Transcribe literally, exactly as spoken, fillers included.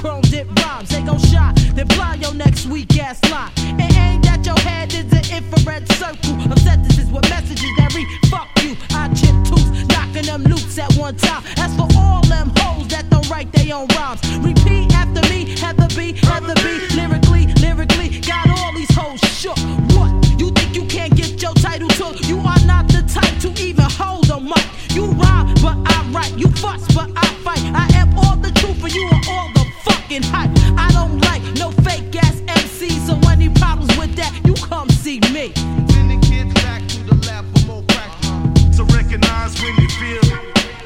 chrome dip rhymes. They gon' shine, then blind your next weak ass line. It ain't that your head is an infrared circle of sentences with messages that read fuck you. I chip tooth, knocking them loops at one time. As for all them hoes that don't write their own rhymes, repeat after me, Heather B, Heather B, lyrically, lyrically, got all these hoes shook. What? You think you can't get your title took? You are not the type to even hold a mic. You rhyme, but I write. You fuss, but I fight. I am all the truth, and you are all the fucking hype. I don't like no fake ass M Cs, so any problems with that, you come see me.